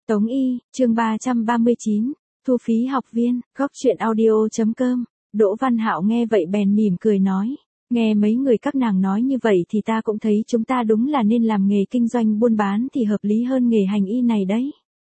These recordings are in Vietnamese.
Tống Y, chương 339, thu phí học viên, góc chuyện audio.com. Đỗ Văn Hạo nghe vậy bèn mỉm cười nói, nghe mấy người các nàng nói như vậy thì ta cũng thấy chúng ta đúng là nên làm nghề kinh doanh buôn bán thì hợp lý hơn nghề hành y này đấy.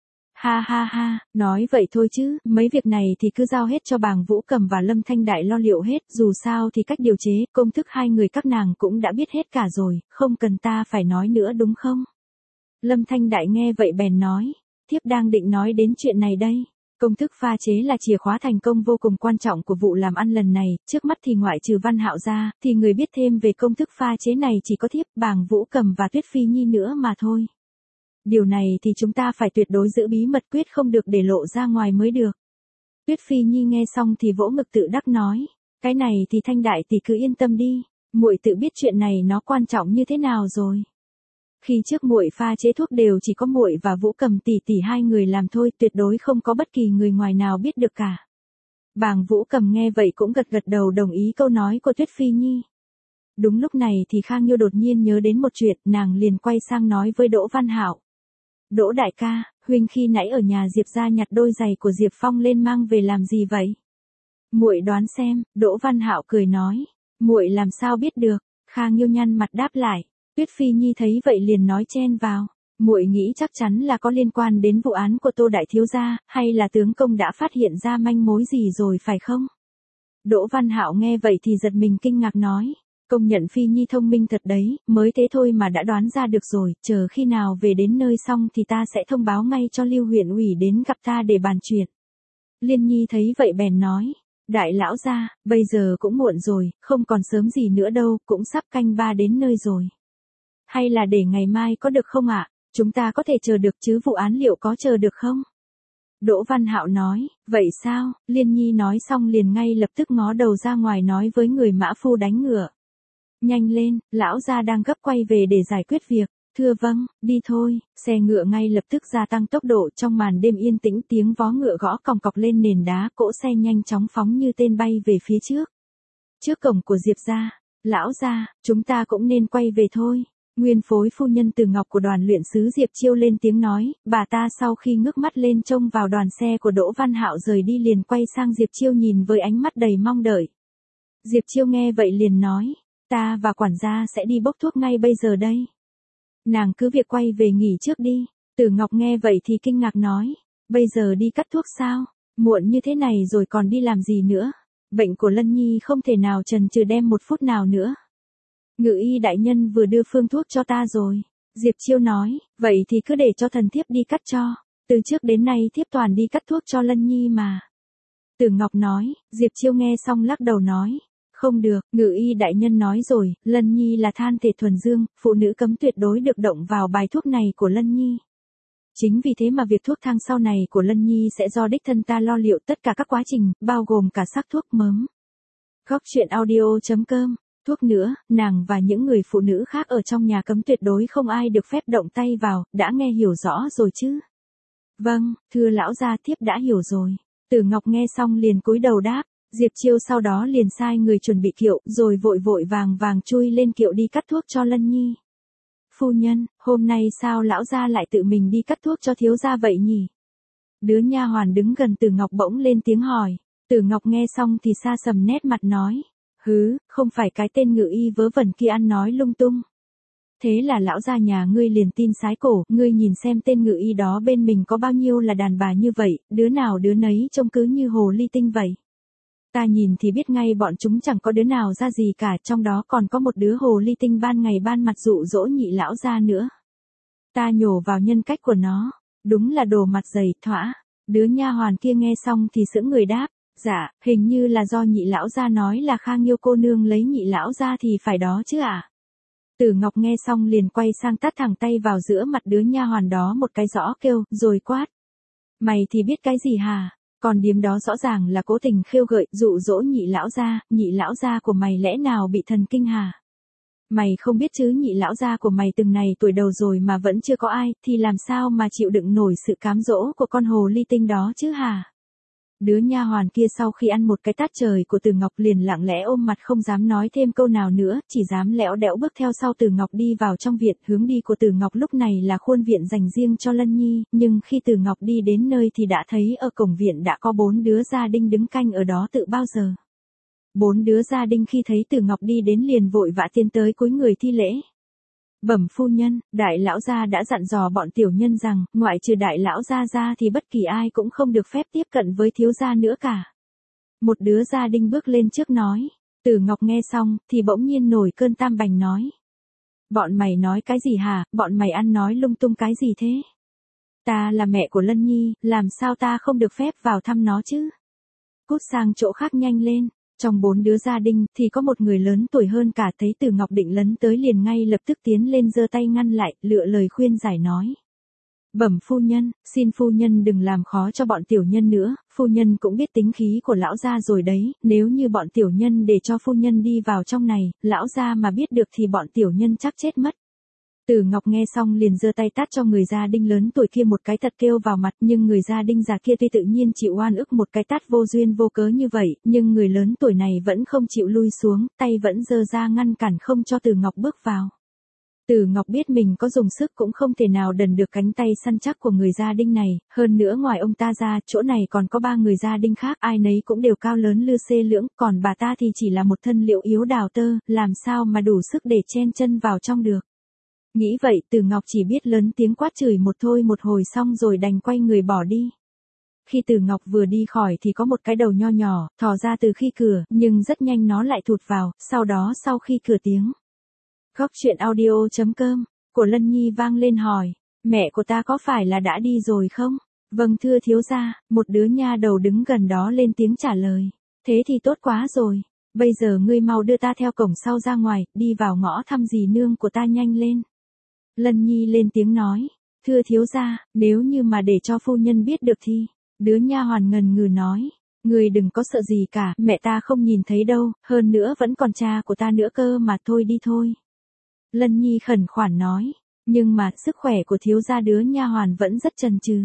Ha ha ha, nói vậy thôi chứ, mấy việc này thì cứ giao hết cho Bàng Vũ Cầm và Lâm Thanh Đại lo liệu hết, dù sao thì cách điều chế, công thức hai người các nàng cũng đã biết hết cả rồi, không cần ta phải nói nữa đúng không? Lâm Thanh Đại nghe vậy bèn nói, thiếp đang định nói đến chuyện này đây. Công thức pha chế là chìa khóa thành công vô cùng quan trọng của vụ làm ăn lần này, trước mắt thì ngoại trừ Văn Hạo ra, thì người biết thêm về công thức pha chế này chỉ có thiếp, Bàng Vũ Cầm và Tuyết Phi Nhi nữa mà thôi. Điều này thì chúng ta phải tuyệt đối giữ bí mật, quyết không được để lộ ra ngoài mới được. Tuyết Phi Nhi nghe xong thì vỗ ngực tự đắc nói, cái này thì Thanh Đại tỷ cứ yên tâm đi, muội tự biết chuyện này nó quan trọng như thế nào rồi. Khi trước muội pha chế thuốc đều chỉ có muội và Vũ Cầm tỷ tỷ hai người làm thôi, tuyệt đối không có bất kỳ người ngoài nào biết được cả. Bàng Vũ Cầm nghe vậy cũng gật gật đầu đồng ý câu nói của Tuyết Phi Nhi. Đúng lúc này thì Khang Nhiêu đột nhiên nhớ đến một chuyện, nàng liền quay sang nói với Đỗ Văn Hạo. Đỗ đại ca, huynh khi nãy ở nhà Diệp gia nhặt đôi giày của Diệp Phong lên mang về làm gì vậy? Muội đoán xem, Đỗ Văn Hạo cười nói, muội làm sao biết được? Khang Nhiêu nhăn mặt đáp lại. Tuyết Phi Nhi thấy vậy liền nói chen vào, muội nghĩ chắc chắn là có liên quan đến vụ án của Tô đại thiếu gia, hay là tướng công đã phát hiện ra manh mối gì rồi phải không? Đỗ Văn Hạo nghe vậy thì giật mình kinh ngạc nói, công nhận Phi Nhi thông minh thật đấy, mới thế thôi mà đã đoán ra được rồi, chờ khi nào về đến nơi xong thì ta sẽ thông báo ngay cho Lưu huyện ủy đến gặp ta để bàn chuyện. Liên Nhi thấy vậy bèn nói, đại lão gia, bây giờ cũng muộn rồi, không còn sớm gì nữa đâu, cũng sắp canh ba đến nơi rồi. Hay là để ngày mai có được không ạ? Chúng ta có thể chờ được chứ, vụ án liệu có chờ được không? Đỗ Văn Hạo nói, vậy sao? Liên Nhi nói xong liền ngay lập tức ngó đầu ra ngoài nói với người mã phu đánh ngựa. Nhanh lên, lão gia đang gấp quay về để giải quyết việc. Thưa vâng, đi thôi. Xe ngựa ngay lập tức gia tăng tốc độ, trong màn đêm yên tĩnh tiếng vó ngựa gõ còng cọc lên nền đá, cỗ xe nhanh chóng phóng như tên bay về phía trước. Trước cổng của Diệp gia, lão gia, chúng ta cũng nên quay về thôi. Nguyên phối phu nhân Từ Ngọc của đoàn luyện sứ Diệp Chiêu lên tiếng nói, bà ta sau khi ngước mắt lên trông vào đoàn xe của Đỗ Văn Hạo rời đi liền quay sang Diệp Chiêu nhìn với ánh mắt đầy mong đợi. Diệp Chiêu nghe vậy liền nói, ta và quản gia sẽ đi bốc thuốc ngay bây giờ đây. Nàng cứ việc quay về nghỉ trước đi. Từ Ngọc nghe vậy thì kinh ngạc nói, bây giờ đi cắt thuốc sao? Muộn như thế này rồi còn đi làm gì nữa? Bệnh của Lân Nhi không thể nào chần chừ đem một phút nào nữa. Ngự y đại nhân vừa đưa phương thuốc cho ta rồi. Diệp Chiêu nói, vậy thì cứ để cho thần thiếp đi cắt cho. Từ trước đến nay thiếp toàn đi cắt thuốc cho Lân Nhi mà. Từ Ngọc nói, Diệp Chiêu nghe xong lắc đầu nói, không được, ngự y đại nhân nói rồi, Lân Nhi là than thể thuần dương, phụ nữ cấm tuyệt đối được động vào bài thuốc này của Lân Nhi. Chính vì thế mà việc thuốc thang sau này của Lân Nhi sẽ do đích thân ta lo liệu tất cả các quá trình, bao gồm cả sắc thuốc mớm. Góc chuyện audio.com. Thuốc nữa, nàng và những người phụ nữ khác ở trong nhà cấm tuyệt đối không ai được phép động tay vào, đã nghe hiểu rõ rồi chứ? Vâng, thưa lão gia, thiếp đã hiểu rồi. Từ Ngọc nghe xong liền cúi đầu đáp, Diệp Chiêu sau đó liền sai người chuẩn bị kiệu, rồi vội vội vàng vàng chui lên kiệu đi cắt thuốc cho Lân Nhi. Phu nhân, hôm nay sao lão gia lại tự mình đi cắt thuốc cho thiếu gia vậy nhỉ? Đứa nha hoàn đứng gần Từ Ngọc bỗng lên tiếng hỏi. Từ Ngọc nghe xong thì sa sầm nét mặt nói, hứ, không phải cái tên ngự y vớ vẩn kia ăn nói lung tung. Thế là lão gia nhà ngươi liền tin sái cổ, ngươi nhìn xem tên ngự y đó bên mình có bao nhiêu là đàn bà như vậy, đứa nào đứa nấy trông cứ như hồ ly tinh vậy. Ta nhìn thì biết ngay bọn chúng chẳng có đứa nào ra gì cả, trong đó còn có một đứa hồ ly tinh ban ngày ban mặt dụ dỗ nhị lão gia nữa. Ta nhổ vào nhân cách của nó, đúng là đồ mặt dày, thõa. Đứa nha hoàn kia nghe xong thì sững người đáp, dạ, hình như là do nhị lão gia nói là Khang Nhiêu cô nương lấy nhị lão gia thì phải đó chứ ạ. Từ Ngọc nghe xong liền quay sang tát thẳng tay vào giữa mặt đứa nha hoàn đó một cái rõ kêu, rồi quát. Mày thì biết cái gì hả? Còn điếm đó rõ ràng là cố tình khêu gợi, dụ dỗ nhị lão gia của mày lẽ nào bị thần kinh hả? Mày không biết chứ, nhị lão gia của mày từng này tuổi đầu rồi mà vẫn chưa có ai, thì làm sao mà chịu đựng nổi sự cám dỗ của con hồ ly tinh đó chứ hả? Đứa nha hoàn kia sau khi ăn một cái tát trời của Từ Ngọc liền lặng lẽ ôm mặt không dám nói thêm câu nào nữa, chỉ dám lẽo đẽo bước theo sau Từ Ngọc đi vào trong viện. Hướng đi của Từ Ngọc lúc này là khuôn viện dành riêng cho Lân Nhi, nhưng khi Từ Ngọc đi đến nơi thì đã thấy ở cổng viện đã có 4 đứa gia đình đứng canh ở đó từ bao giờ. 4 đứa gia đình khi thấy Từ Ngọc đi đến liền vội vã tiến tới cúi người thi lễ. Bẩm phu nhân, đại lão gia đã dặn dò bọn tiểu nhân rằng, ngoại trừ đại lão gia ra thì bất kỳ ai cũng không được phép tiếp cận với thiếu gia nữa cả. Một đứa gia đình bước lên trước nói. Từ Ngọc nghe xong, thì bỗng nhiên nổi cơn tam bành nói. Bọn mày nói cái gì hả, bọn mày ăn nói lung tung cái gì thế? Ta là mẹ của Lân Nhi, làm sao ta không được phép vào thăm nó chứ? Cút sang chỗ khác nhanh lên. Trong 4 đứa gia đình thì có một người lớn tuổi hơn cả, thấy Từ Ngọc định lấn tới liền ngay lập tức tiến lên giơ tay ngăn lại, lựa lời khuyên giải nói. Bẩm phu nhân, xin phu nhân đừng làm khó cho bọn tiểu nhân nữa, phu nhân cũng biết tính khí của lão gia rồi đấy, nếu như bọn tiểu nhân để cho phu nhân đi vào trong này, lão gia mà biết được thì bọn tiểu nhân chắc chết mất. Từ Ngọc nghe xong liền giơ tay tát cho người gia đình lớn tuổi kia một cái thật kêu vào mặt, nhưng người gia đình già kia tuy tự nhiên chịu oan ức một cái tát vô duyên vô cớ như vậy, nhưng người lớn tuổi này vẫn không chịu lui xuống, tay vẫn giơ ra ngăn cản không cho Từ Ngọc bước vào. Từ Ngọc biết mình có dùng sức cũng không thể nào đần được cánh tay săn chắc của người gia đình này, hơn nữa ngoài ông ta ra, chỗ này còn có 3 người gia đình khác, ai nấy cũng đều cao lớn lư xê lưỡng, còn bà ta thì chỉ là một thân liệu yếu đào tơ, làm sao mà đủ sức để chen chân vào trong được. Nghĩ vậy Từ Ngọc chỉ biết lớn tiếng quát chửi một thôi một hồi xong rồi đành quay người bỏ đi. Khi Từ Ngọc vừa đi khỏi thì có một cái đầu nho nhỏ, thò ra từ khi cửa, nhưng rất nhanh nó lại thụt vào, sau đó sau khi cửa tiếng. Góc truyện audio.com, của Lân Nhi vang lên hỏi, mẹ của ta có phải là đã đi rồi không? Vâng thưa thiếu gia, một đứa nha đầu đứng gần đó lên tiếng trả lời. Thế thì tốt quá rồi, bây giờ ngươi mau đưa ta theo cổng sau ra ngoài, đi vào ngõ thăm dì nương của ta nhanh lên. Lân Nhi lên tiếng nói, thưa thiếu gia, nếu như mà để cho phu nhân biết được thì, đứa nha hoàn ngần ngừ nói, người đừng có sợ gì cả, mẹ ta không nhìn thấy đâu, hơn nữa vẫn còn cha của ta nữa cơ mà, thôi đi thôi. Lân Nhi khẩn khoản nói, nhưng mà sức khỏe của thiếu gia đứa nha hoàn vẫn rất chần chừ.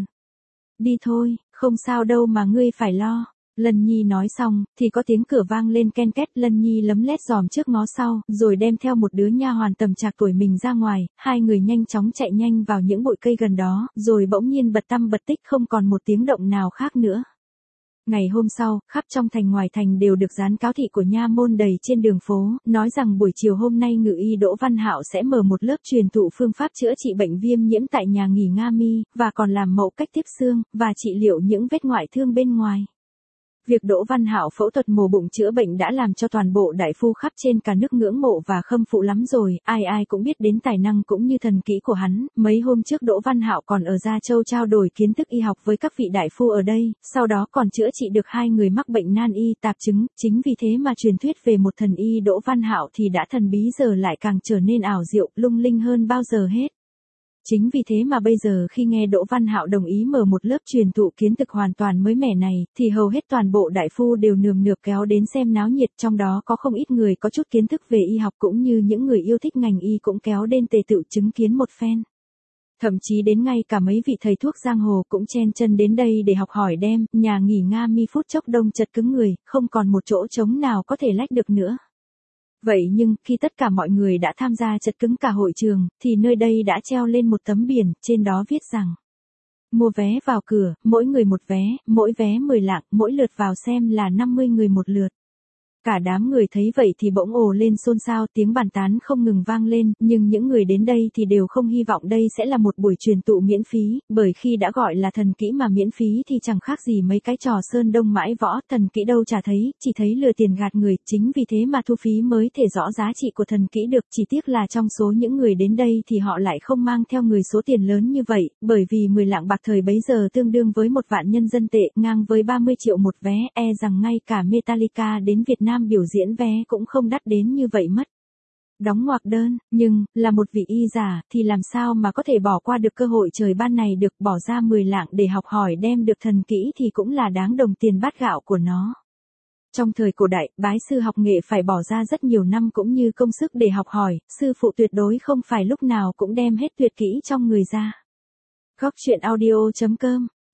Đi thôi, không sao đâu mà ngươi phải lo. Lân Nhi nói xong, thì có tiếng cửa vang lên ken két, Lân Nhi lấm lét dòm trước ngó sau, rồi đem theo một đứa nha hoàn tầm trạc tuổi mình ra ngoài, hai người nhanh chóng chạy nhanh vào những bụi cây gần đó, rồi bỗng nhiên bật tăm bật tích không còn một tiếng động nào khác nữa. Ngày hôm sau, khắp trong thành ngoài thành đều được dán cáo thị của nha môn đầy trên đường phố, nói rằng buổi chiều hôm nay ngự y Đỗ Văn Hạo sẽ mở một lớp truyền thụ phương pháp chữa trị bệnh viêm nhiễm tại nhà nghỉ Nga Mi, và còn làm mẫu cách tiếp xương, và trị liệu những vết ngoại thương bên ngoài. Việc Đỗ Văn Hạo phẫu thuật mổ bụng chữa bệnh đã làm cho toàn bộ đại phu khắp trên cả nước ngưỡng mộ và khâm phục lắm rồi, ai ai cũng biết đến tài năng cũng như thần kỹ của hắn. Mấy hôm trước Đỗ Văn Hạo còn ở Gia Châu trao đổi kiến thức y học với các vị đại phu ở đây, sau đó còn chữa trị được 2 người mắc bệnh nan y tạp chứng, chính vì thế mà truyền thuyết về một thần y Đỗ Văn Hạo thì đã thần bí giờ lại càng trở nên ảo diệu, lung linh hơn bao giờ hết. Chính vì thế mà bây giờ khi nghe Đỗ Văn Hạo đồng ý mở một lớp truyền thụ kiến thức hoàn toàn mới mẻ này, thì hầu hết toàn bộ đại phu đều nườm nượp kéo đến xem náo nhiệt, trong đó có không ít người có chút kiến thức về y học cũng như những người yêu thích ngành y cũng kéo đến tề tựu chứng kiến một phen. Thậm chí đến ngay cả mấy vị thầy thuốc giang hồ cũng chen chân đến đây để học hỏi đem, nhà nghỉ Nga Mi phút chốc đông chật cứng người, không còn một chỗ trống nào có thể lách được nữa. Vậy nhưng, khi tất cả mọi người đã tham gia chật cứng cả hội trường, thì nơi đây đã treo lên một tấm biển, trên đó viết rằng: mua vé vào cửa, mỗi người một vé, mỗi vé 10 lạng, mỗi lượt vào xem là 50 người một lượt. Cả đám người thấy vậy thì bỗng ồ lên xôn xao, tiếng bàn tán không ngừng vang lên, nhưng những người đến đây thì đều không hy vọng đây sẽ là một buổi truyền tụ miễn phí, bởi khi đã gọi là thần kỹ mà miễn phí thì chẳng khác gì mấy cái trò sơn đông mãi võ, thần kỹ đâu chả thấy, chỉ thấy lừa tiền gạt người, chính vì thế mà thu phí mới thể rõ giá trị của thần kỹ được, chỉ tiếc là trong số những người đến đây thì họ lại không mang theo người số tiền lớn như vậy, bởi vì 10 lạng bạc thời bấy giờ tương đương với 1 vạn nhân dân tệ, ngang với 30 triệu một vé, rằng ngay cả Metallica đến Việt Nam biểu diễn vé cũng không đắt đến như vậy mất. Đóng ngoặc đơn, nhưng, là một vị y giả, thì làm sao mà có thể bỏ qua được cơ hội trời ban này được, bỏ ra 10 lạng để học hỏi đem được thần kỹ thì cũng là đáng đồng tiền bát gạo của nó. Trong thời cổ đại, bái sư học nghệ phải bỏ ra rất nhiều năm cũng như công sức để học hỏi, sư phụ tuyệt đối không phải lúc nào cũng đem hết tuyệt kỹ trong người ra. Góc truyện audio.com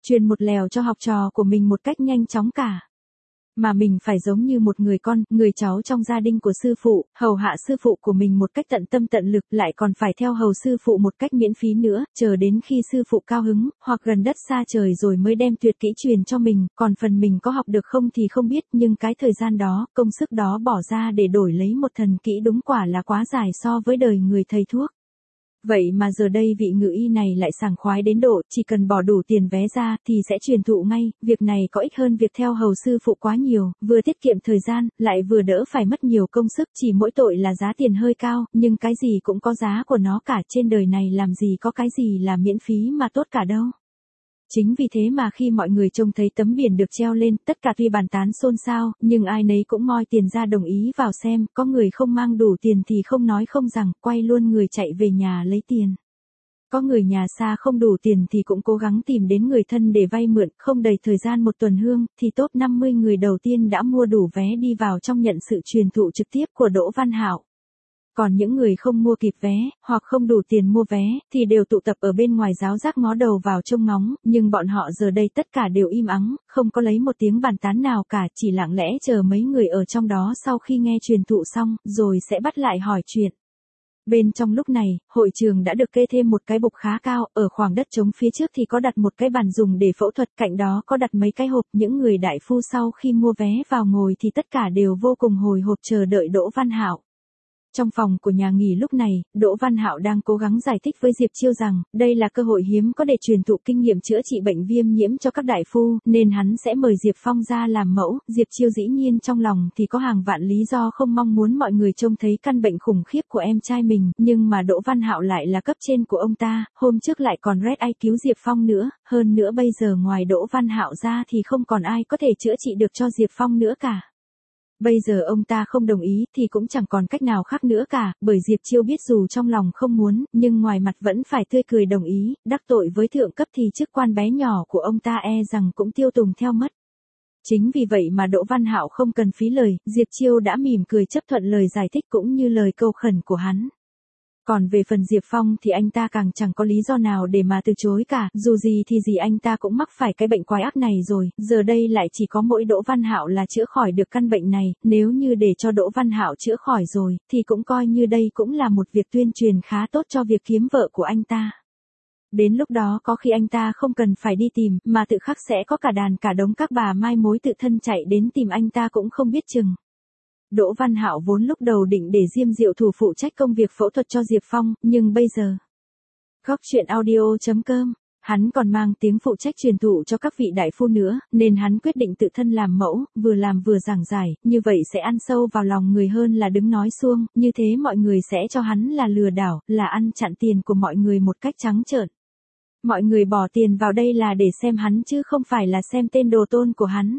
truyền một lèo cho học trò của mình một cách nhanh chóng cả. Mà mình phải giống như một người con, người cháu trong gia đình của sư phụ, hầu hạ sư phụ của mình một cách tận tâm tận lực, lại còn phải theo hầu sư phụ một cách miễn phí nữa, chờ đến khi sư phụ cao hứng, hoặc gần đất xa trời rồi mới đem tuyệt kỹ truyền cho mình, còn phần mình có học được không thì không biết, nhưng cái thời gian đó, công sức đó bỏ ra để đổi lấy một thần kỹ đúng quả là quá dài so với đời người thầy thuốc. Vậy mà giờ đây vị ngự y này lại sảng khoái đến độ, chỉ cần bỏ đủ tiền vé ra, thì sẽ truyền thụ ngay, việc này có ích hơn việc theo hầu sư phụ quá nhiều, vừa tiết kiệm thời gian, lại vừa đỡ phải mất nhiều công sức, chỉ mỗi tội là giá tiền hơi cao, nhưng cái gì cũng có giá của nó cả, trên đời này làm gì có cái gì là miễn phí mà tốt cả đâu. Chính vì thế mà khi mọi người trông thấy tấm biển được treo lên, tất cả tuy bàn tán xôn xao, nhưng ai nấy cũng moi tiền ra đồng ý vào xem, có người không mang đủ tiền thì không nói không rằng, quay luôn người chạy về nhà lấy tiền. Có người nhà xa không đủ tiền thì cũng cố gắng tìm đến người thân để vay mượn, không đầy thời gian một tuần hương, thì top 50 người đầu tiên đã mua đủ vé đi vào trong nhận sự truyền thụ trực tiếp của Đỗ Văn Hạo. Còn những người không mua kịp vé, hoặc không đủ tiền mua vé, thì đều tụ tập ở bên ngoài giáo giác ngó đầu vào trông ngóng, nhưng bọn họ giờ đây tất cả đều im ắng, không có lấy một tiếng bàn tán nào cả, chỉ lặng lẽ chờ mấy người ở trong đó sau khi nghe truyền thụ xong, rồi sẽ bắt lại hỏi chuyện. Bên trong lúc này, hội trường đã được kê thêm một cái bục khá cao, ở khoảng đất trống phía trước thì có đặt một cái bàn dùng để phẫu thuật, cạnh đó có đặt mấy cái hộp, những người đại phu sau khi mua vé vào ngồi thì tất cả đều vô cùng hồi hộp chờ đợi Đỗ Văn Hạo. Trong phòng của nhà nghỉ lúc này, Đỗ Văn Hạo đang cố gắng giải thích với Diệp Chiêu rằng, đây là cơ hội hiếm có để truyền thụ kinh nghiệm chữa trị bệnh viêm nhiễm cho các đại phu, nên hắn sẽ mời Diệp Phong ra làm mẫu. Diệp Chiêu dĩ nhiên trong lòng thì có hàng vạn lý do không mong muốn mọi người trông thấy căn bệnh khủng khiếp của em trai mình, nhưng mà Đỗ Văn Hạo lại là cấp trên của ông ta, hôm trước lại còn red eye cứu Diệp Phong nữa, hơn nữa bây giờ ngoài Đỗ Văn Hạo ra thì không còn ai có thể chữa trị được cho Diệp Phong nữa cả. Bây giờ ông ta không đồng ý thì cũng chẳng còn cách nào khác nữa cả, bởi Diệp Chiêu biết dù trong lòng không muốn, nhưng ngoài mặt vẫn phải tươi cười đồng ý, đắc tội với thượng cấp thì chức quan bé nhỏ của ông ta e rằng cũng tiêu tùng theo mất. Chính vì vậy mà Đỗ Văn Hạo không cần phí lời, Diệp Chiêu đã mỉm cười chấp thuận lời giải thích cũng như lời cầu khẩn của hắn. Còn về phần Diệp Phong thì anh ta càng chẳng có lý do nào để mà từ chối cả, dù gì thì anh ta cũng mắc phải cái bệnh quái ác này rồi, giờ đây lại chỉ có mỗi Đỗ Văn Hạo là chữa khỏi được căn bệnh này, nếu như để cho Đỗ Văn Hạo chữa khỏi rồi, thì cũng coi như đây cũng là một việc tuyên truyền khá tốt cho việc kiếm vợ của anh ta. Đến lúc đó có khi anh ta không cần phải đi tìm, mà tự khắc sẽ có cả đàn cả đống các bà mai mối tự thân chạy đến tìm anh ta cũng không biết chừng. Đỗ Văn Hạo vốn lúc đầu định để Diêm Diệu Thủ phụ trách công việc phẫu thuật cho Diệp Phong, nhưng bây giờ, Góc Chuyện Audio.com, hắn còn mang tiếng phụ trách truyền thụ cho các vị đại phu nữa, nên hắn quyết định tự thân làm mẫu, vừa làm vừa giảng giải, như vậy sẽ ăn sâu vào lòng người hơn là đứng nói suông, như thế mọi người sẽ cho hắn là lừa đảo, là ăn chặn tiền của mọi người một cách trắng trợn. Mọi người bỏ tiền vào đây là để xem hắn chứ không phải là xem tên đồ tôn của hắn.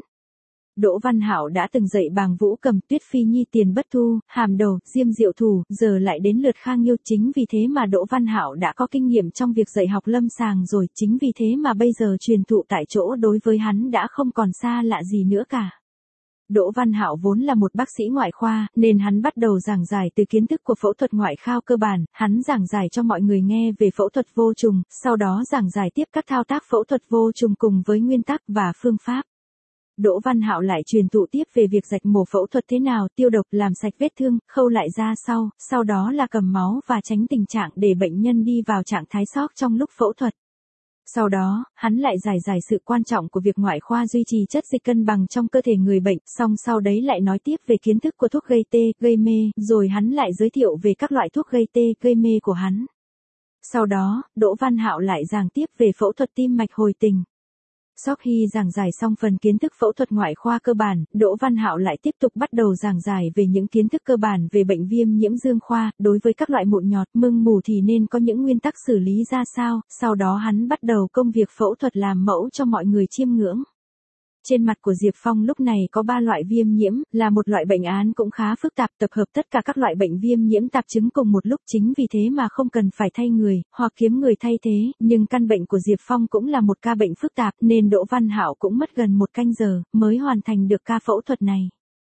Đỗ Văn Hạo đã từng dạy Bàng Vũ Cầm, Tuyết Phi Nhi, Tiền Bất Thu, Hàm Đầu, Diêm Diệu Thủ, giờ lại đến lượt Khang Nhiêu, chính vì thế mà Đỗ Văn Hạo đã có kinh nghiệm trong việc dạy học lâm sàng rồi, chính vì thế mà bây giờ truyền thụ tại chỗ đối với hắn đã không còn xa lạ gì nữa cả. Đỗ Văn Hạo vốn là một bác sĩ ngoại khoa, nên hắn bắt đầu giảng giải từ kiến thức của phẫu thuật ngoại khao cơ bản, hắn giảng giải cho mọi người nghe về phẫu thuật vô trùng, sau đó giảng giải tiếp các thao tác phẫu thuật vô trùng cùng với nguyên tắc và phương pháp. Đỗ Văn Hạo lại truyền thụ tiếp về việc rạch mổ phẫu thuật thế nào, tiêu độc, làm sạch vết thương, khâu lại da sau đó là cầm máu và tránh tình trạng để bệnh nhân đi vào trạng thái sốc trong lúc phẫu thuật. Sau đó, hắn lại giải sự quan trọng của việc ngoại khoa duy trì chất dịch cân bằng trong cơ thể người bệnh, xong sau đấy lại nói tiếp về kiến thức của thuốc gây tê, gây mê, rồi hắn lại giới thiệu về các loại thuốc gây tê, gây mê của hắn. Sau đó, Đỗ Văn Hạo lại giảng tiếp về phẫu thuật tim mạch hồi tình. Sau khi giảng giải xong phần kiến thức phẫu thuật ngoại khoa cơ bản, Đỗ Văn Hạo lại tiếp tục bắt đầu giảng giải về những kiến thức cơ bản về bệnh viêm nhiễm dương khoa, đối với các loại mụn nhọt, mưng mủ thì nên có những nguyên tắc xử lý ra sao, sau đó hắn bắt đầu công việc phẫu thuật làm mẫu cho mọi người chiêm ngưỡng. Trên mặt của Diệp Phong lúc này có 3 loại viêm nhiễm, là một loại bệnh án cũng khá phức tạp, tập hợp tất cả các loại bệnh viêm nhiễm tạp chứng cùng một lúc, chính vì thế mà không cần phải thay người, hoặc kiếm người thay thế, nhưng căn bệnh của Diệp Phong cũng là một ca bệnh phức tạp, nên Đỗ Văn Hạo cũng mất gần 1 canh giờ, mới hoàn thành được ca phẫu thuật này.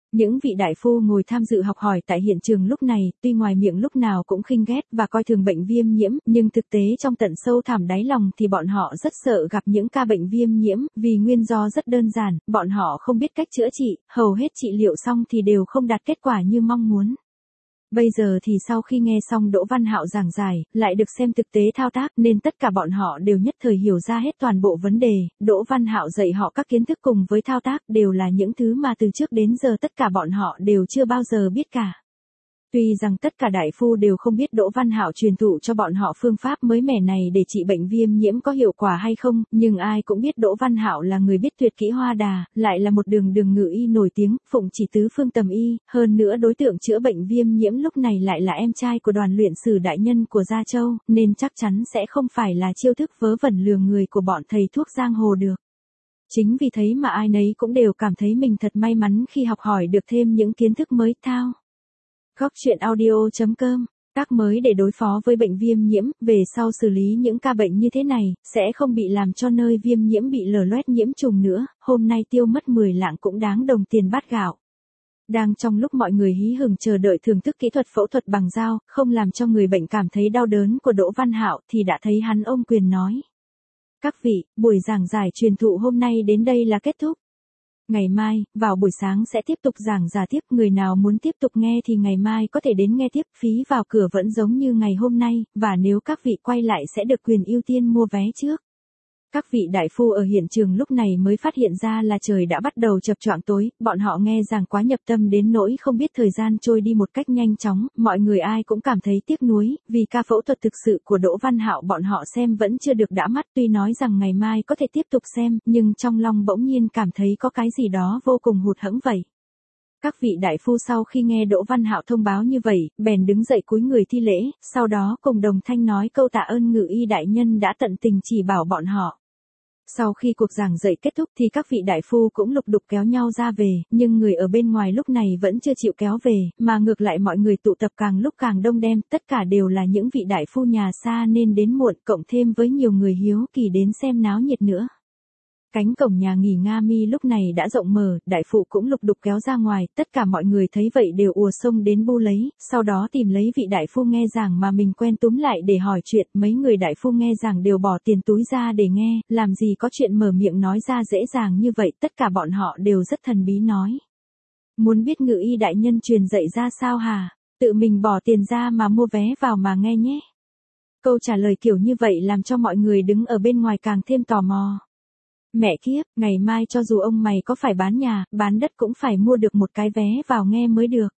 Những vị đại phu ngồi tham dự học hỏi tại hiện trường lúc này, tuy ngoài miệng lúc nào cũng khinh ghét và coi thường bệnh viêm nhiễm, nhưng thực tế trong tận sâu thẳm đáy lòng thì bọn họ rất sợ gặp những ca bệnh viêm nhiễm, vì nguyên do rất đơn giản, bọn họ không biết cách chữa trị, hầu hết trị liệu xong thì đều không đạt kết quả như mong muốn. Bây giờ thì sau khi nghe xong Đỗ Văn Hạo giảng giải, lại được xem thực tế thao tác nên tất cả bọn họ đều nhất thời hiểu ra hết toàn bộ vấn đề, Đỗ Văn Hạo dạy họ các kiến thức cùng với thao tác đều là những thứ mà từ trước đến giờ tất cả bọn họ đều chưa bao giờ biết cả. Tuy rằng tất cả đại phu đều không biết Đỗ Văn Hạo truyền thụ cho bọn họ phương pháp mới mẻ này để trị bệnh viêm nhiễm có hiệu quả hay không, nhưng ai cũng biết Đỗ Văn Hạo là người biết tuyệt kỹ hoa đà, lại là một đường ngự y nổi tiếng, phụng chỉ tứ phương tầm y, hơn nữa đối tượng chữa bệnh viêm nhiễm lúc này lại là em trai của Đoàn luyện sử đại nhân của Gia Châu, nên chắc chắn sẽ không phải là chiêu thức vớ vẩn lừa người của bọn thầy thuốc giang hồ được. Chính vì thế mà ai nấy cũng đều cảm thấy mình thật may mắn khi học hỏi được thêm những kiến thức mới thao. Góc truyện audio.com, các mới để đối phó với bệnh viêm nhiễm, về sau xử lý những ca bệnh như thế này, sẽ không bị làm cho nơi viêm nhiễm bị lở loét nhiễm trùng nữa, hôm nay tiêu mất 10 lạng cũng đáng đồng tiền bát gạo. Đang trong lúc mọi người hí hửng chờ đợi thưởng thức kỹ thuật phẫu thuật bằng dao, không làm cho người bệnh cảm thấy đau đớn của Đỗ Văn Hạo thì đã thấy hắn ôm quyền nói. Các vị, buổi giảng giải truyền thụ hôm nay đến đây là kết thúc. Ngày mai, vào buổi sáng sẽ tiếp tục giảng giải tiếp, người nào muốn tiếp tục nghe thì ngày mai có thể đến nghe tiếp, phí vào cửa vẫn giống như ngày hôm nay, và nếu các vị quay lại sẽ được quyền ưu tiên mua vé trước. Các vị đại phu ở hiện trường lúc này mới phát hiện ra là trời đã bắt đầu chập choạng tối, bọn họ nghe giảng quá nhập tâm đến nỗi không biết thời gian trôi đi một cách nhanh chóng, mọi người ai cũng cảm thấy tiếc nuối, vì ca phẫu thuật thực sự của Đỗ Văn Hạo bọn họ xem vẫn chưa được đã mắt, tuy nói rằng ngày mai có thể tiếp tục xem, nhưng trong lòng bỗng nhiên cảm thấy có cái gì đó vô cùng hụt hẫng vậy. Các vị đại phu sau khi nghe Đỗ Văn Hạo thông báo như vậy, bèn đứng dậy cúi người thi lễ, sau đó cùng đồng thanh nói câu tạ ơn ngự y đại nhân đã tận tình chỉ bảo bọn họ. Sau khi cuộc giảng dạy kết thúc thì các vị đại phu cũng lục đục kéo nhau ra về, nhưng người ở bên ngoài lúc này vẫn chưa chịu kéo về, mà ngược lại mọi người tụ tập càng lúc càng đông đem, tất cả đều là những vị đại phu nhà xa nên đến muộn, cộng thêm với nhiều người hiếu kỳ đến xem náo nhiệt nữa. Cánh cổng nhà nghỉ Nga Mi lúc này đã rộng mở, đại phụ cũng lục đục kéo ra ngoài, tất cả mọi người thấy vậy đều ùa xông đến bu lấy, sau đó tìm lấy vị đại phu nghe giảng mà mình quen túm lại để hỏi chuyện, mấy người đại phu nghe giảng đều bỏ tiền túi ra để nghe, làm gì có chuyện mở miệng nói ra dễ dàng như vậy, tất cả bọn họ đều rất thần bí nói. Muốn biết ngự y đại nhân truyền dạy ra sao hả? Tự mình bỏ tiền ra mà mua vé vào mà nghe nhé. Câu trả lời kiểu như vậy làm cho mọi người đứng ở bên ngoài càng thêm tò mò. Mẹ kiếp, ngày mai cho dù ông mày có phải bán nhà, bán đất cũng phải mua được một cái vé vào nghe mới được.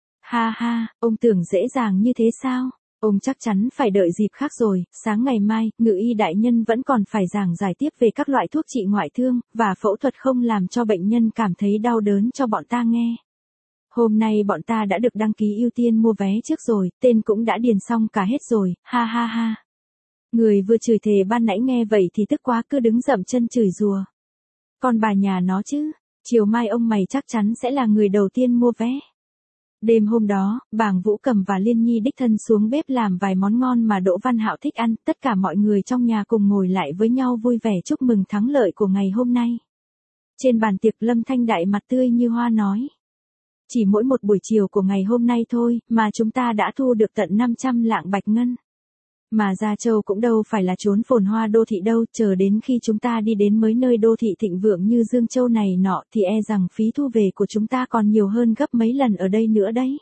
Ha ha, ông tưởng dễ dàng như thế sao? Ông chắc chắn phải đợi dịp khác rồi, sáng ngày mai, ngự y đại nhân vẫn còn phải giảng giải tiếp về các loại thuốc trị ngoại thương, và phẫu thuật không làm cho bệnh nhân cảm thấy đau đớn cho bọn ta nghe. Hôm nay bọn ta đã được đăng ký ưu tiên mua vé trước rồi, tên cũng đã điền xong cả hết rồi, ha ha ha. Người vừa chửi thề ban nãy nghe vậy thì tức quá cứ đứng dậm chân chửi rủa. Còn bà nhà nó chứ, chiều mai ông mày chắc chắn sẽ là người đầu tiên mua vé. Đêm hôm đó, Bàng Vũ Cầm và Liên Nhi đích thân xuống bếp làm vài món ngon mà Đỗ Văn Hạo thích ăn, tất cả mọi người trong nhà cùng ngồi lại với nhau vui vẻ chúc mừng thắng lợi của ngày hôm nay. Trên bàn tiệc Lâm Thanh Đại mặt tươi như hoa nói. Chỉ mỗi một buổi chiều của ngày hôm nay thôi, mà chúng ta đã thu được tận 500 lạng bạch ngân. Mà Gia Châu cũng đâu phải là trốn phồn hoa đô thị đâu, chờ đến khi chúng ta đi đến mấy nơi đô thị thịnh vượng như Dương Châu này nọ thì e rằng phí thu về của chúng ta còn nhiều hơn gấp mấy lần ở đây nữa đấy.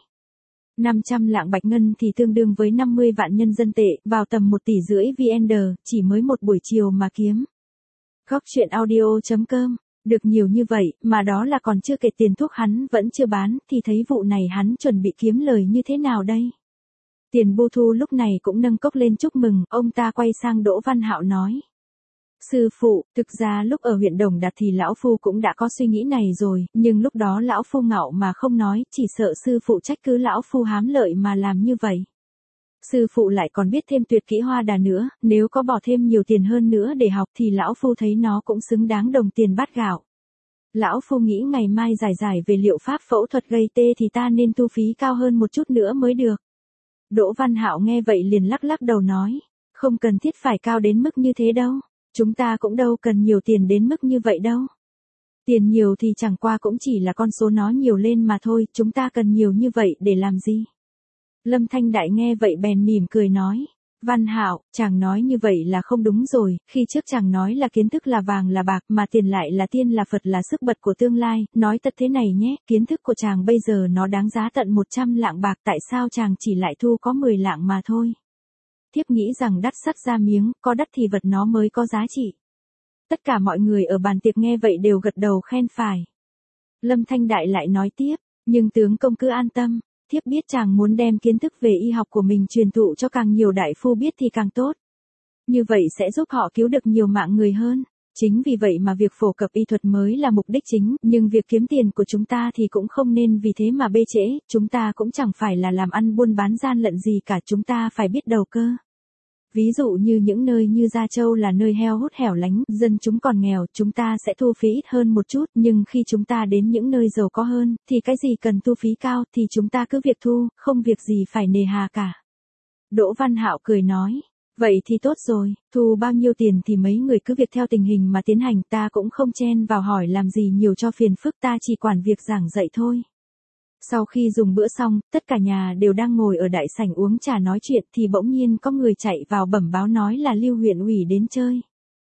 500 lạng bạch ngân thì tương đương với 50 vạn nhân dân tệ, vào tầm 1,5 tỷ VN, chỉ mới một buổi chiều mà kiếm. Góc truyện audio.com, được nhiều như vậy, mà đó là còn chưa kể tiền thuốc hắn vẫn chưa bán, thì thấy vụ này hắn chuẩn bị kiếm lời như thế nào đây? Tiền Bu Thu lúc này cũng nâng cốc lên chúc mừng, ông ta quay sang Đỗ Văn Hạo nói. Sư phụ, thực ra lúc ở huyện Đồng Đạt thì lão phu cũng đã có suy nghĩ này rồi, nhưng lúc đó lão phu ngạo mà không nói, chỉ sợ sư phụ trách cứ lão phu hám lợi mà làm như vậy. Sư phụ lại còn biết thêm tuyệt kỹ hoa đà nữa, nếu có bỏ thêm nhiều tiền hơn nữa để học thì lão phu thấy nó cũng xứng đáng đồng tiền bát gạo. Lão phu nghĩ ngày mai giải về liệu pháp phẫu thuật gây tê thì ta nên thu phí cao hơn một chút nữa mới được. Đỗ Văn Hạo nghe vậy liền lắc đầu nói, không cần thiết phải cao đến mức như thế đâu, chúng ta cũng đâu cần nhiều tiền đến mức như vậy đâu. Tiền nhiều thì chẳng qua cũng chỉ là con số nó nhiều lên mà thôi, chúng ta cần nhiều như vậy để làm gì? Lâm Thanh Đại nghe vậy bèn mỉm cười nói. Văn Hạo, chàng nói như vậy là không đúng rồi, khi trước chàng nói là kiến thức là vàng là bạc mà tiền lại là tiên là Phật là sức bật của tương lai, nói thật thế này nhé, kiến thức của chàng bây giờ nó đáng giá tận 100 lạng bạc, tại sao chàng chỉ lại thu có 10 lạng mà thôi? Thiếp nghĩ rằng đắt sắt ra miếng, có đắt thì vật nó mới có giá trị. Tất cả mọi người ở bàn tiệc nghe vậy đều gật đầu khen phải. Lâm Thanh Đại lại nói tiếp, nhưng tướng công cứ an tâm, thiếp biết chàng muốn đem kiến thức về y học của mình truyền thụ cho càng nhiều đại phu biết thì càng tốt. Như vậy sẽ giúp họ cứu được nhiều mạng người hơn. Chính vì vậy mà việc phổ cập y thuật mới là mục đích chính, nhưng việc kiếm tiền của chúng ta thì cũng không nên vì thế mà bê trễ, chúng ta cũng chẳng phải là làm ăn buôn bán gian lận gì cả, chúng ta phải biết đầu cơ. Ví dụ như những nơi như Gia Châu là nơi heo hút hẻo lánh, dân chúng còn nghèo, chúng ta sẽ thu phí ít hơn một chút, nhưng khi chúng ta đến những nơi giàu có hơn, thì cái gì cần thu phí cao thì chúng ta cứ việc thu, không việc gì phải nề hà cả. Đỗ Văn Hạo cười nói, vậy thì tốt rồi, thu bao nhiêu tiền thì mấy người cứ việc theo tình hình mà tiến hành, ta cũng không chen vào hỏi làm gì nhiều cho phiền phức, ta chỉ quản việc giảng dạy thôi. Sau khi dùng bữa xong, tất cả nhà đều đang ngồi ở đại sảnh uống trà nói chuyện thì bỗng nhiên có người chạy vào bẩm báo nói là Lưu huyện ủy đến chơi.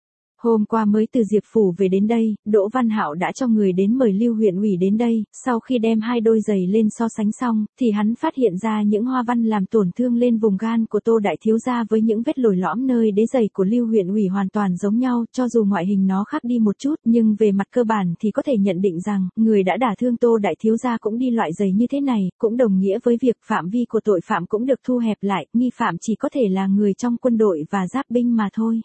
Hôm qua mới từ Diệp Phủ về đến đây, Đỗ Văn Hạo đã cho người đến mời Lưu huyện ủy đến đây, sau khi đem hai đôi giày lên so sánh xong, thì hắn phát hiện ra những hoa văn làm tổn thương lên vùng gan của Tô Đại Thiếu Gia với những vết lồi lõm nơi đế giày của Lưu huyện ủy hoàn toàn giống nhau, cho dù ngoại hình nó khác đi một chút, nhưng về mặt cơ bản thì có thể nhận định rằng, người đã đả thương Tô Đại Thiếu Gia cũng đi loại giày như thế này, cũng đồng nghĩa với việc phạm vi của tội phạm cũng được thu hẹp lại, nghi phạm chỉ có thể là người trong quân đội và giáp binh mà thôi.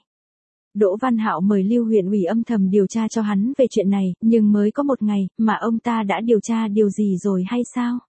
Đỗ Văn Hạo mời Lưu huyện ủy âm thầm điều tra cho hắn về chuyện này, nhưng mới có một ngày, mà ông ta đã điều tra điều gì rồi hay sao?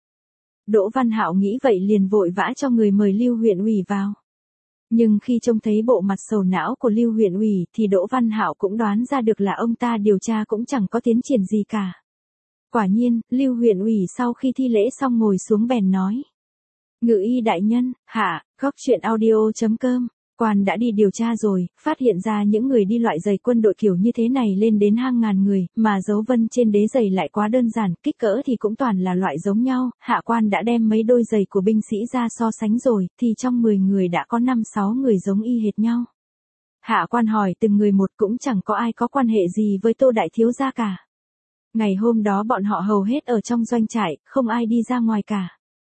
Đỗ Văn Hạo nghĩ vậy liền vội vã cho người mời Lưu huyện ủy vào. Nhưng khi trông thấy bộ mặt sầu não của Lưu huyện ủy thì Đỗ Văn Hạo cũng đoán ra được là ông ta điều tra cũng chẳng có tiến triển gì cả. Quả nhiên, Lưu huyện ủy sau khi thi lễ xong ngồi xuống bèn nói. Ngự y đại nhân, hạ, góc chuyện audio.com. Quan đã đi điều tra rồi, phát hiện ra những người đi loại giày quân đội kiểu như thế này lên đến hàng ngàn người, mà dấu vân trên đế giày lại quá đơn giản, kích cỡ thì cũng toàn là loại giống nhau, hạ quan đã đem mấy đôi giày của binh sĩ ra so sánh rồi, thì trong 10 người đã có 5-6 người giống y hệt nhau. Hạ quan hỏi từng người một cũng chẳng có ai có quan hệ gì với Tô Đại Thiếu Gia cả. Ngày hôm đó bọn họ hầu hết ở trong doanh trại, không ai đi ra ngoài cả.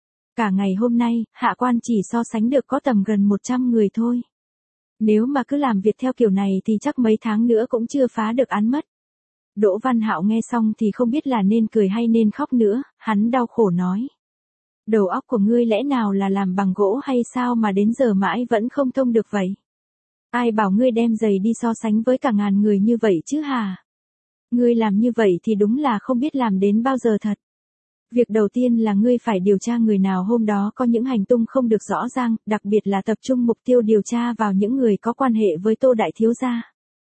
Cả ngày hôm nay, hạ quan chỉ so sánh được có tầm gần 100 người thôi. Nếu mà cứ làm việc theo kiểu này thì chắc mấy tháng nữa cũng chưa phá được án mất. Đỗ Văn Hạo nghe xong thì không biết là nên cười hay nên khóc nữa, hắn đau khổ nói. Đầu óc của ngươi lẽ nào là làm bằng gỗ hay sao mà đến giờ mãi vẫn không thông được vậy? Ai bảo ngươi đem giày đi so sánh với cả ngàn người như vậy chứ hả? Ngươi làm như vậy thì đúng là không biết làm đến bao giờ thật. Việc đầu tiên là ngươi phải điều tra người nào hôm đó có những hành tung không được rõ ràng, đặc biệt là tập trung mục tiêu điều tra vào những người có quan hệ với Tô Đại Thiếu Gia.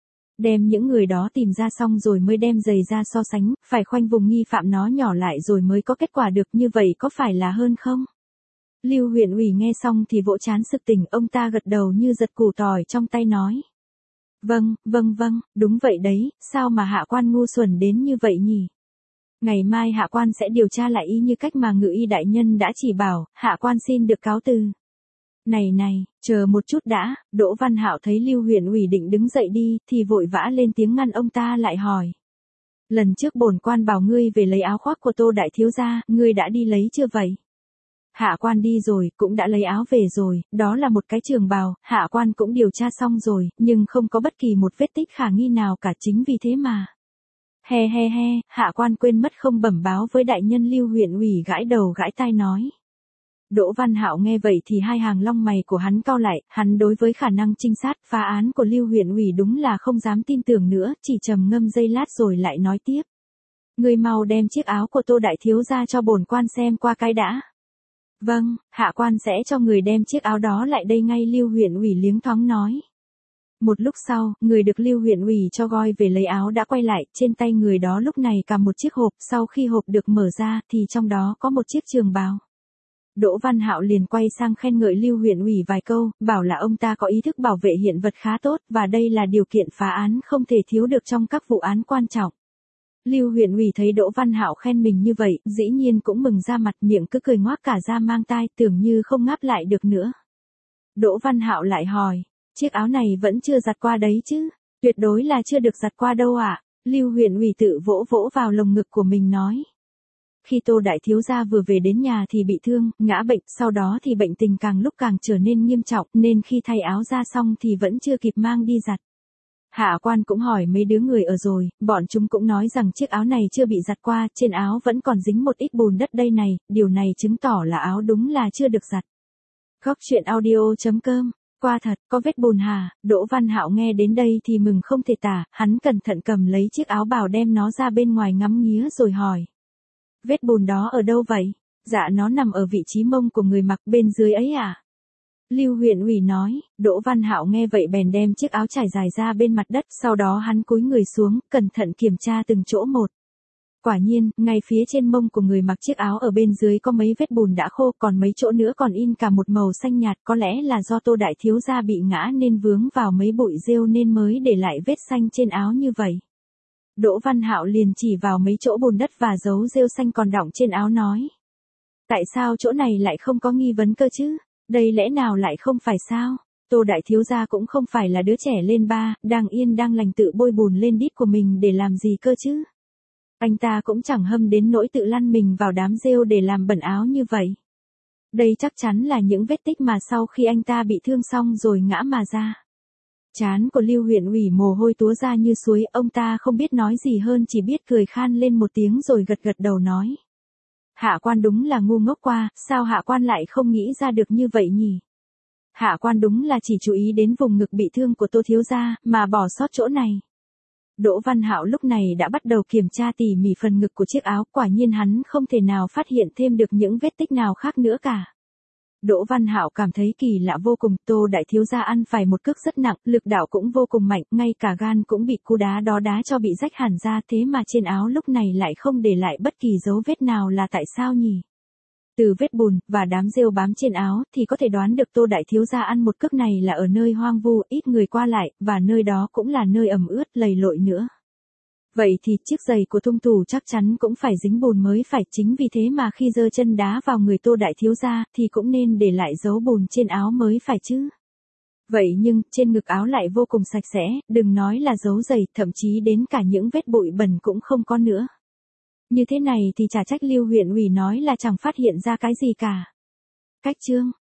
Đem những người đó tìm ra xong rồi mới đem giày ra so sánh, phải khoanh vùng nghi phạm nó nhỏ lại rồi mới có kết quả được, như vậy có phải là hơn không? Lưu huyện ủy nghe xong thì vỗ trán sực tỉnh, ông ta gật đầu như giật củ tỏi trong tay nói. Vâng, đúng vậy đấy, sao mà hạ quan ngu xuẩn đến như vậy nhỉ? Ngày mai hạ quan sẽ điều tra lại y như cách mà ngự y đại nhân đã chỉ bảo, hạ quan xin được cáo từ. Này, chờ một chút đã, Đỗ Văn Hạo thấy Lưu huyện ủy định đứng dậy đi, thì vội vã lên tiếng ngăn ông ta lại hỏi. Lần trước bổn quan bảo ngươi về lấy áo khoác của Tô Đại Thiếu Gia, ngươi đã đi lấy chưa vậy? Hạ quan đi rồi, cũng đã lấy áo về rồi, đó là một cái trường bào, hạ quan cũng điều tra xong rồi, nhưng không có bất kỳ một vết tích khả nghi nào cả, chính vì thế mà. He, hạ quan quên mất không bẩm báo với đại nhân. Lưu huyện ủy gãi đầu gãi tai nói. Đỗ Văn Hạo nghe vậy thì hai hàng lông mày của hắn cau lại, hắn đối với khả năng trinh sát phá án của Lưu huyện ủy đúng là không dám tin tưởng nữa, chỉ trầm ngâm giây lát rồi lại nói tiếp. Ngươi mau đem chiếc áo của Tô Đại Thiếu Gia cho bổn quan xem qua cái đã. Vâng, hạ quan sẽ cho người đem chiếc áo đó lại đây ngay. Lưu huyện ủy liếng thoáng nói. Một lúc sau, người được Lưu huyện ủy cho gọi về lấy áo đã quay lại, trên tay người đó lúc này cầm một chiếc hộp, sau khi hộp được mở ra thì trong đó có một chiếc trường bào. Đỗ Văn Hạo liền quay sang khen ngợi Lưu huyện ủy vài câu, bảo là ông ta có ý thức bảo vệ hiện vật khá tốt, và đây là điều kiện phá án không thể thiếu được trong các vụ án quan trọng. Lưu huyện ủy thấy Đỗ Văn Hạo khen mình như vậy, dĩ nhiên cũng mừng ra mặt, miệng cứ cười ngoác cả ra mang tai, tưởng như không ngáp lại được nữa. Đỗ Văn Hạo lại hỏi, chiếc áo này vẫn chưa giặt qua đấy chứ? Tuyệt đối là chưa được giặt qua đâu ạ. Lưu huyện ủy tự vỗ vỗ vào lồng ngực của mình nói. Khi Tô đại thiếu gia vừa về đến nhà thì bị thương, ngã bệnh, sau đó thì bệnh tình càng lúc càng trở nên nghiêm trọng, nên khi thay áo ra xong thì vẫn chưa kịp mang đi giặt. Hạ quan cũng hỏi mấy đứa người ở rồi, bọn chúng cũng nói rằng chiếc áo này chưa bị giặt qua, trên áo vẫn còn dính một ít bùn đất đây này, điều này chứng tỏ là áo đúng là chưa được giặt. Góc truyện audio.com. Qua thật, có vết bùn hả? Đỗ Văn Hạo nghe đến đây thì mừng không thể tả, hắn cẩn thận cầm lấy chiếc áo bào đem nó ra bên ngoài ngắm nghía rồi hỏi. Vết bùn đó ở đâu vậy? Dạ nó nằm ở vị trí mông của người mặc bên dưới ấy à? Lưu huyện ủy nói. Đỗ Văn Hạo nghe vậy bèn đem chiếc áo trải dài ra bên mặt đất, sau đó hắn cúi người xuống, cẩn thận kiểm tra từng chỗ một. Quả nhiên, ngay phía trên mông của người mặc chiếc áo ở bên dưới có mấy vết bùn đã khô, còn mấy chỗ nữa còn in cả một màu xanh nhạt, có lẽ là do Tô đại thiếu gia bị ngã nên vướng vào mấy bụi rêu nên mới để lại vết xanh trên áo như vậy. Đỗ Văn Hạo liền chỉ vào mấy chỗ bùn đất và dấu rêu xanh còn đọng trên áo nói. Tại sao chỗ này lại không có nghi vấn cơ chứ? Đây lẽ nào lại không phải sao? Tô đại thiếu gia cũng không phải là đứa trẻ lên ba, đang yên đang lành tự bôi bùn lên đít của mình để làm gì cơ chứ? Anh ta cũng chẳng hâm đến nỗi tự lăn mình vào đám rêu để làm bẩn áo như vậy. Đây chắc chắn là những vết tích mà sau khi anh ta bị thương xong rồi ngã mà ra. Trán của Lưu huyện ủy mồ hôi túa ra như suối, ông ta không biết nói gì hơn chỉ biết cười khan lên một tiếng rồi gật gật đầu nói. Hạ quan đúng là ngu ngốc quá, sao hạ quan lại không nghĩ ra được như vậy nhỉ? Hạ quan đúng là chỉ chú ý đến vùng ngực bị thương của Tô thiếu gia, mà bỏ sót chỗ này. Đỗ Văn Hạo lúc này đã bắt đầu kiểm tra tỉ mỉ phần ngực của chiếc áo, quả nhiên hắn không thể nào phát hiện thêm được những vết tích nào khác nữa cả. Đỗ Văn Hạo cảm thấy kỳ lạ vô cùng, Tô đại thiếu gia ăn phải một cước rất nặng, lực đạo cũng vô cùng mạnh, ngay cả gan cũng bị cú đá đó đá cho bị rách hẳn ra, thế mà trên áo lúc này lại không để lại bất kỳ dấu vết nào, là tại sao nhỉ? Từ vết bùn và đám rêu bám trên áo thì có thể đoán được Tô đại thiếu gia ăn một cước này là ở nơi hoang vu, ít người qua lại, và nơi đó cũng là nơi ẩm ướt lầy lội nữa. Vậy thì chiếc giày của hung thủ chắc chắn cũng phải dính bùn mới phải, chính vì thế mà khi giơ chân đá vào người Tô đại thiếu gia thì cũng nên để lại dấu bùn trên áo mới phải chứ. Vậy nhưng trên ngực áo lại vô cùng sạch sẽ, đừng nói là dấu giày, thậm chí đến cả những vết bụi bẩn cũng không có nữa. Như thế này thì chả trách Lưu huyện ủy nói là chẳng phát hiện ra cái gì cả. Cách chương